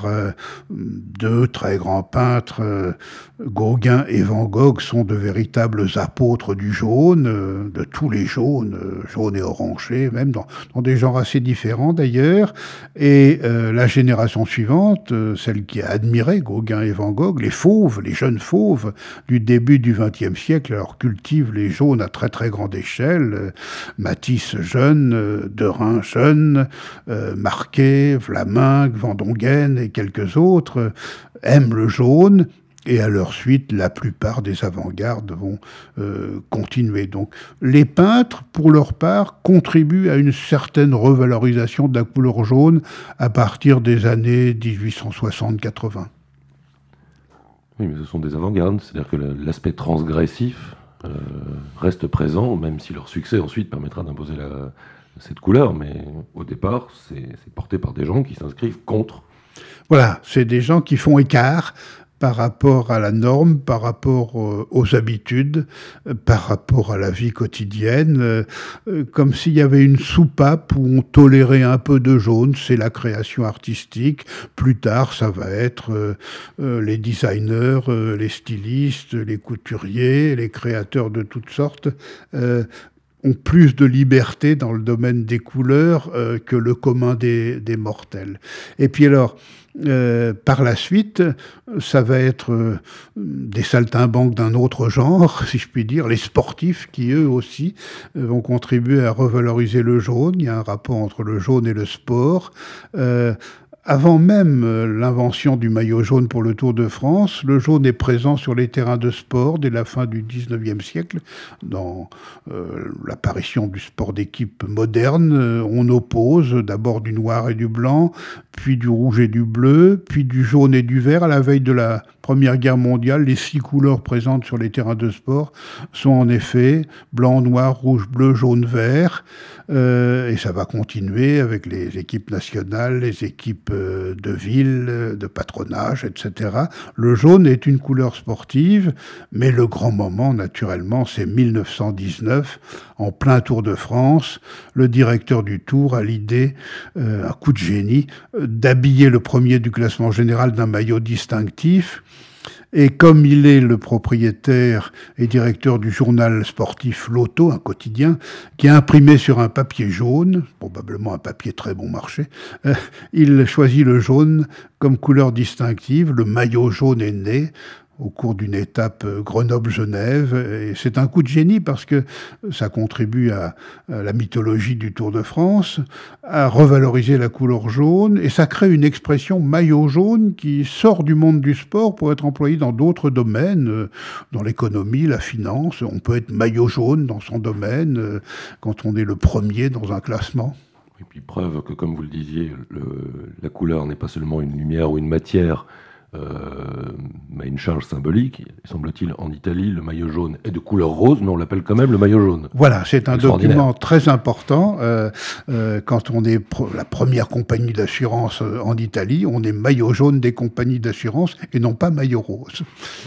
deux très grands peintres, Gauguin et Van Gogh, sont de véritables apôtres du jaune, de tous les jaunes, jaune et orangé, même dans des genres assez différents d'ailleurs. Et la génération suivante, celle qui a admiré Gauguin et Van Gogh, les fauves, les jeunes fauves du début du XXe siècle, alors cultivent les jaunes à très très grande échelle. Matisse jeune, Derain jeune, Marquet, Vlaminck, Van Dongen et quelques autres aiment le jaune. Et à leur suite, la plupart des avant-gardes vont continuer. Donc, les peintres, pour leur part, contribuent à une certaine revalorisation de la couleur jaune à partir des années 1860-80. Oui, mais ce sont des avant-gardes, c'est-à-dire que l'aspect transgressif reste présent, même si leur succès ensuite permettra d'imposer cette couleur. Mais au départ, c'est porté par des gens qui s'inscrivent contre. Voilà, c'est des gens qui font écart par rapport à la norme, par rapport aux habitudes, par rapport à la vie quotidienne, comme s'il y avait une soupape où on tolérait un peu de jaune, c'est la création artistique. Plus tard, ça va être les designers, les stylistes, les couturiers, les créateurs de toutes sortes, ont plus de liberté dans le domaine des couleurs que le commun des mortels. Et puis alors, par la suite, ça va être des saltimbanques d'un autre genre, si je puis dire, les sportifs qui, eux aussi, vont contribuer à revaloriser le jaune. Il y a un rapport entre le jaune et le sport. Avant même l'invention du maillot jaune pour le Tour de France, le jaune est présent sur les terrains de sport dès la fin du XIXe siècle. Dans l'apparition du sport d'équipe moderne, on oppose d'abord du noir et du blanc, puis du rouge et du bleu, puis du jaune et du vert. À la veille de la Première Guerre mondiale, les 6 couleurs présentes sur les terrains de sport sont en effet blanc, noir, rouge, bleu, jaune, vert. Et ça va continuer avec les équipes nationales, les équipes de ville, de patronage, etc. Le jaune est une couleur sportive, mais le grand moment, naturellement, c'est 1919, en plein Tour de France. Le directeur du Tour a l'idée, un coup de génie, d'habiller le premier du classement général d'un maillot distinctif. Et comme il est le propriétaire et directeur du journal sportif L'Auto, un quotidien, qui a imprimé sur un papier jaune, probablement un papier très bon marché, il choisit le jaune comme couleur distinctive. Le maillot jaune est né au cours d'une étape Grenoble-Genève. Et c'est un coup de génie parce que ça contribue à la mythologie du Tour de France, à revaloriser la couleur jaune, et ça crée une expression maillot jaune qui sort du monde du sport pour être employée dans d'autres domaines, dans l'économie, la finance. On peut être maillot jaune dans son domaine quand on est le premier dans un classement. Et puis preuve que, comme vous le disiez, la couleur n'est pas seulement une lumière ou une matière, mais une charge symbolique. Semble-t-il, en Italie, le maillot jaune est de couleur rose, mais on l'appelle quand même le maillot jaune. Voilà, c'est un document très important. Quand on est la première compagnie d'assurance en Italie, on est maillot jaune des compagnies d'assurance et non pas maillot rose.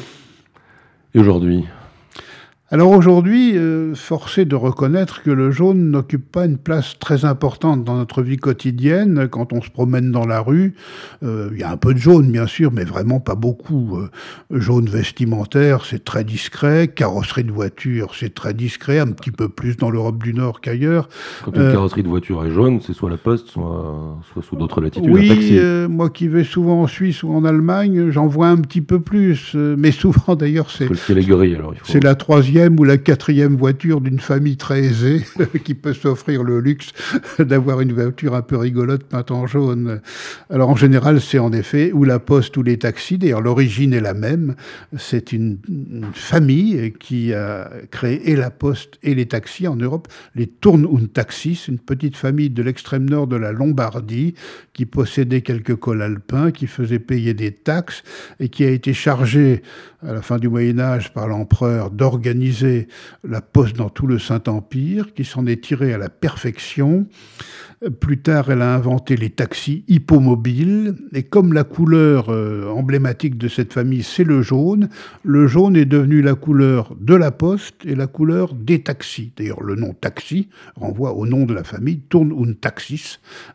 Et aujourd'hui ? Alors aujourd'hui, force est de reconnaître que le jaune n'occupe pas une place très importante dans notre vie quotidienne. Quand on se promène dans la rue, il y a un peu de jaune, bien sûr, mais vraiment pas beaucoup. Jaune vestimentaire, c'est très discret. Carrosserie de voiture, c'est très discret, un petit peu plus dans l'Europe du Nord qu'ailleurs. Quand une carrosserie de voiture est jaune, c'est soit la Poste, soit sous d'autres latitudes. Oui, moi qui vais souvent en Suisse ou en Allemagne, j'en vois un petit peu plus. Mais souvent, d'ailleurs, c'est... Faut le ciel est gris, alors il faut... C'est la troisième troisième ou la quatrième voiture d'une famille très aisée qui peut s'offrir le luxe d'avoir une voiture un peu rigolote peinte en jaune. Alors en général, c'est en effet ou la poste ou les taxis. D'ailleurs, l'origine est la même. C'est une famille qui a créé et la poste et les taxis en Europe. Les Turn- und Taxis, une petite famille de l'extrême nord de la Lombardie qui possédait quelques cols alpins, qui faisait payer des taxes et qui a été chargée à la fin du Moyen-Âge par l'empereur d'organiser la poste dans tout le Saint-Empire, qui s'en est tirée à la perfection. Plus tard, elle a inventé les taxis hippomobiles. Et comme la couleur emblématique de cette famille, c'est le jaune est devenu la couleur de la poste et la couleur des taxis. D'ailleurs, le nom taxi renvoie au nom de la famille, Turn- und Taxis.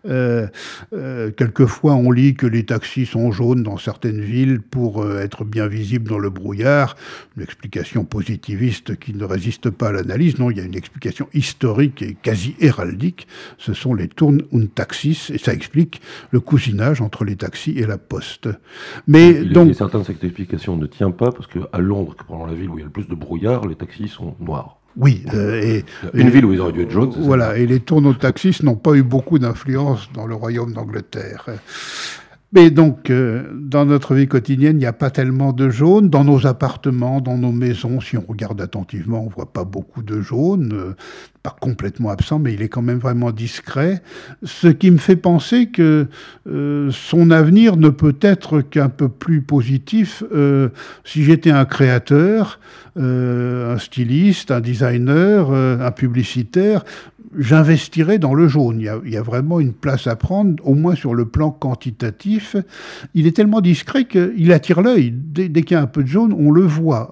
Quelquefois, on lit que les taxis sont jaunes dans certaines villes pour être bien visibles dans le brouillard. Une explication positiviste qui ne résiste pas à l'analyse. Non, il y a une explication historique et quasi héraldique. Ce sont les Turn- und Taxis, et ça explique le cousinage entre les taxis et la poste. Mais il est certain que cette explication ne tient pas, parce qu'à Londres, pendant la ville où il y a le plus de brouillard, les taxis sont noirs. Oui. Une ville où ils auraient dû être jaunes, c'est voilà, ça. et les Turn- und Taxis n'ont pas eu beaucoup d'influence dans le royaume d'Angleterre. Mais donc, dans notre vie quotidienne, il n'y a pas tellement de jaune. Dans nos appartements, dans nos maisons, si on regarde attentivement, on ne voit pas beaucoup de jaune. Pas complètement absent, mais il est quand même vraiment discret. Ce qui me fait penser que son avenir ne peut être qu'un peu plus positif. Si j'étais un créateur, un styliste, un designer, un publicitaire, j'investirais dans le jaune. Il y a vraiment une place à prendre, au moins sur le plan quantitatif. Il est tellement discret qu'il attire l'œil. Dès qu'il y a un peu de jaune, on le voit.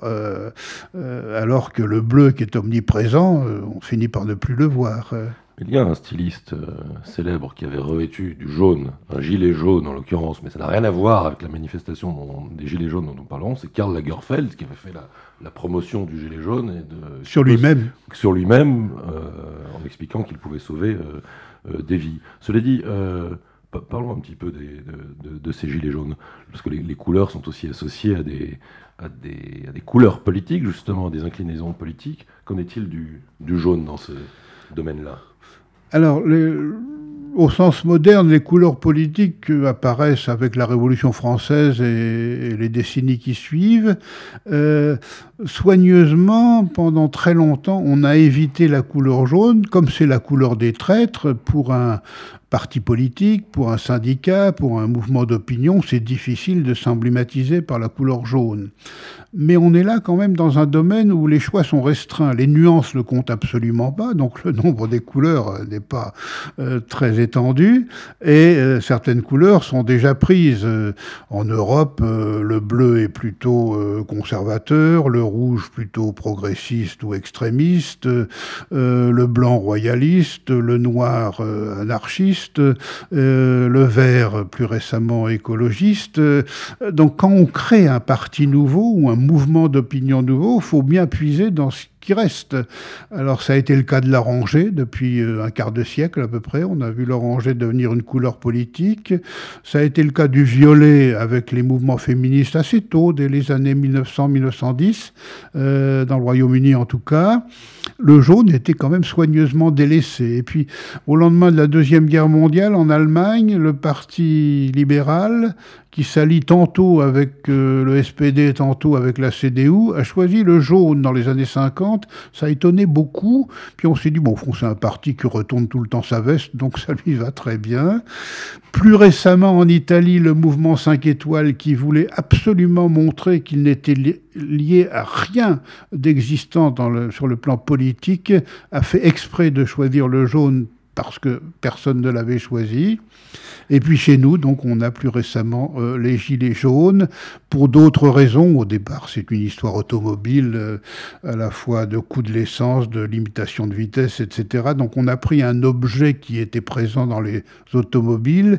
Alors que le bleu qui est omniprésent, on finit par ne plus le voir. Il y a un styliste célèbre qui avait revêtu du jaune, un gilet jaune en l'occurrence, mais ça n'a rien à voir avec la manifestation des gilets jaunes dont nous parlons. C'est Karl Lagerfeld qui avait fait la promotion du gilet jaune sur lui-même, en expliquant qu'il pouvait sauver des vies. Cela dit, parlons un petit peu de ces gilets jaunes, parce que les couleurs sont aussi associées à des couleurs politiques, justement, à des inclinaisons politiques. Qu'en est-il du jaune dans ce domaine-là ? Alors, au sens moderne, les couleurs politiques apparaissent avec la Révolution française et les décennies qui suivent. Soigneusement, pendant très longtemps, on a évité la couleur jaune, comme c'est la couleur des traîtres pour un parti politique, pour un syndicat, pour un mouvement d'opinion. C'est difficile de s'emblématiser par la couleur jaune. Mais on est là quand même dans un domaine où les choix sont restreints. Les nuances ne comptent absolument pas, donc le nombre des couleurs n'est pas très étendu. Et certaines couleurs sont déjà prises. En Europe, le bleu est plutôt conservateur, le rouge plutôt progressiste ou extrémiste, le blanc royaliste, le noir anarchiste, le vert plus récemment écologiste. Donc quand on crée un parti nouveau ou un mouvement d'opinion nouveau, il faut bien puiser dans ce qui reste. Alors ça a été le cas de l'oranger depuis un quart de siècle à peu près. On a vu l'oranger devenir une couleur politique. Ça a été le cas du violet avec les mouvements féministes assez tôt, dès les années 1900-1910, dans le Royaume-Uni en tout cas. Le jaune était quand même soigneusement délaissé. Et puis au lendemain de la Deuxième Guerre mondiale, en Allemagne, le parti libéral, qui s'allie tantôt avec le SPD, tantôt avec la CDU, a choisi le jaune dans les années 50. Ça a étonné beaucoup. Puis on s'est dit, bon, au fond, c'est un parti qui retourne tout le temps sa veste, donc ça lui va très bien. Plus récemment, en Italie, le mouvement 5 étoiles, qui voulait absolument montrer qu'il n'était lié à rien d'existant sur le plan politique, a fait exprès de choisir le jaune parce que personne ne l'avait choisi. Et puis chez nous, donc, on a plus récemment les gilets jaunes, pour d'autres raisons. Au départ, c'est une histoire automobile, à la fois de coût de l'essence, de limitation de vitesse, etc. Donc on a pris un objet qui était présent dans les automobiles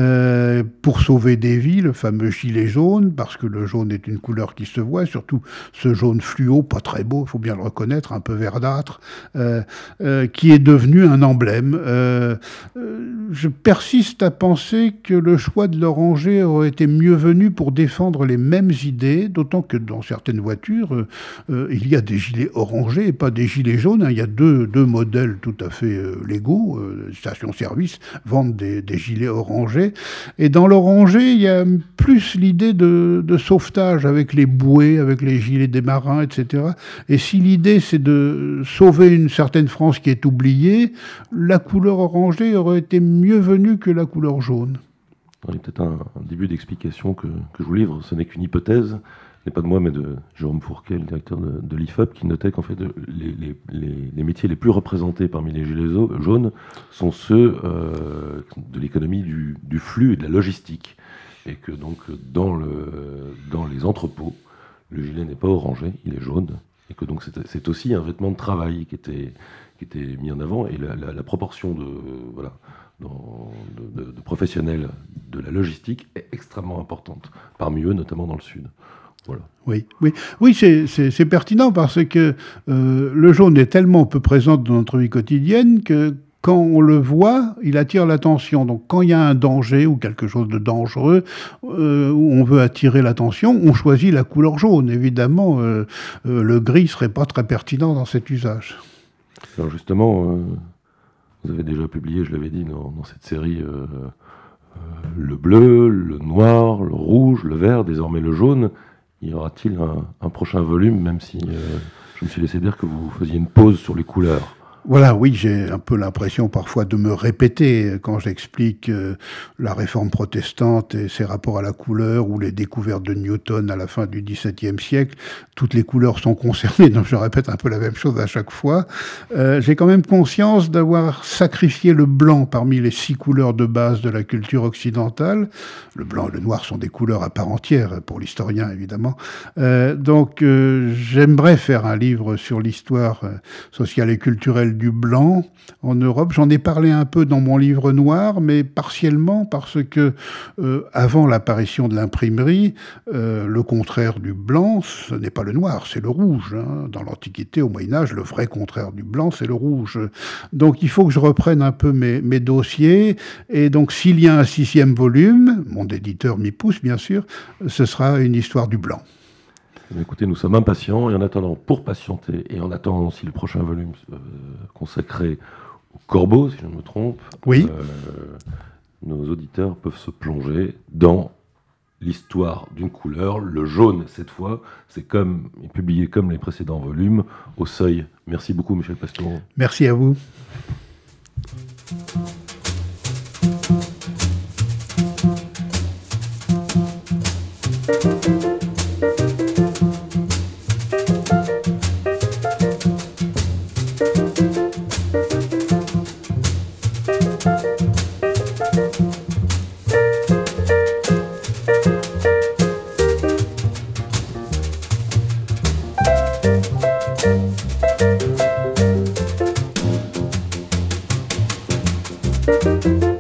pour sauver des vies, le fameux gilet jaune, parce que le jaune est une couleur qui se voit, surtout ce jaune fluo, pas très beau, il faut bien le reconnaître, un peu verdâtre, qui est devenu un emblème. je persiste à penser que le choix de l'orangé aurait été mieux venu pour défendre les mêmes idées, d'autant que dans certaines voitures, il y a des gilets orangés et pas des gilets jaunes. Il y a deux modèles tout à fait légaux. Les stations-service vendent des gilets orangés. Et dans l'orangé, il y a plus l'idée de sauvetage avec les bouées, avec les gilets des marins, etc. Et si l'idée, c'est de sauver une certaine France qui est oubliée, la couleur orangée aurait été mieux venue que la couleur jaune. Il y a peut-être un début d'explication que je vous livre. Ce n'est qu'une hypothèse, n'est pas de moi, mais de Jérôme Fourquet, le directeur de l'IFOP, qui notait qu'en fait, les métiers les plus représentés parmi les gilets jaunes sont ceux de l'économie du flux et de la logistique. Et que donc, dans les entrepôts, le gilet n'est pas orangé, il est jaune. Et que donc, c'est aussi un vêtement de travail qui était mis en avant. Et la proportion de professionnels de la logistique est extrêmement importante, parmi eux notamment dans le Sud. Voilà. Oui, c'est pertinent parce que le jaune est tellement peu présent dans notre vie quotidienne que quand on le voit, il attire l'attention. Donc quand il y a un danger ou quelque chose de dangereux, où on veut attirer l'attention, on choisit la couleur jaune. Évidemment, le gris ne serait pas très pertinent dans cet usage. Alors justement, vous avez déjà publié, je l'avais dit, dans cette série, le bleu, le noir, le rouge, le vert, désormais le jaune. Y aura-t-il un prochain volume, même si je me suis laissé dire que vous faisiez une pause sur les couleurs? Voilà, oui, j'ai un peu l'impression parfois de me répéter quand j'explique la réforme protestante et ses rapports à la couleur ou les découvertes de Newton à la fin du XVIIe siècle. Toutes les couleurs sont concernées, donc je répète un peu la même chose à chaque fois. J'ai quand même conscience d'avoir sacrifié le blanc parmi les 6 couleurs de base de la culture occidentale. Le blanc et le noir sont des couleurs à part entière, pour l'historien évidemment. Donc j'aimerais faire un livre sur l'histoire sociale et culturelle du blanc en Europe. J'en ai parlé un peu dans mon livre noir, mais partiellement parce que avant l'apparition de l'imprimerie, le contraire du blanc, ce n'est pas le noir, c'est le rouge. Dans l'Antiquité, au Moyen-Âge, le vrai contraire du blanc, c'est le rouge. Donc il faut que je reprenne un peu mes dossiers, et donc s'il y a un 6e volume, mon éditeur m'y pousse bien sûr, ce sera une histoire du blanc. Écoutez, nous sommes impatients, et en attendant, pour patienter, et en attendant aussi le prochain volume consacré au corbeau, si je ne me trompe, oui. Nos auditeurs peuvent se plonger dans l'histoire d'une couleur, le jaune cette fois, c'est publié comme les précédents volumes, au Seuil. Merci beaucoup, Michel Pastoureau. Merci à vous. Thank you.